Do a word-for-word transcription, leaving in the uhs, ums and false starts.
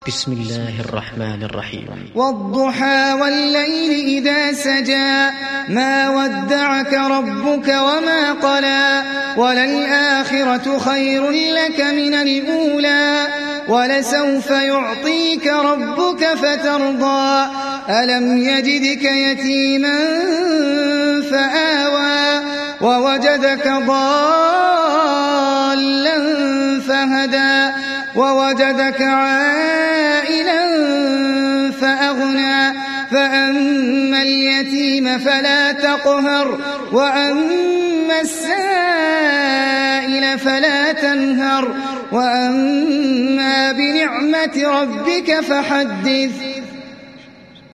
بسم الله الرحمن الرحيم. والضحى والليل إذا سجى ما ودعك ربك وما قلى وللآخرة خير لك من الأولى ولسوف يعطيك ربك فترضى ألم يجدك يتيما فآوى ووجدك ضالا فهدى ووجدك عائلا فأغنى فأما اليتيم فلا تقهر وأما السائل فلا تنهر وأما بنعمة ربك فحدث.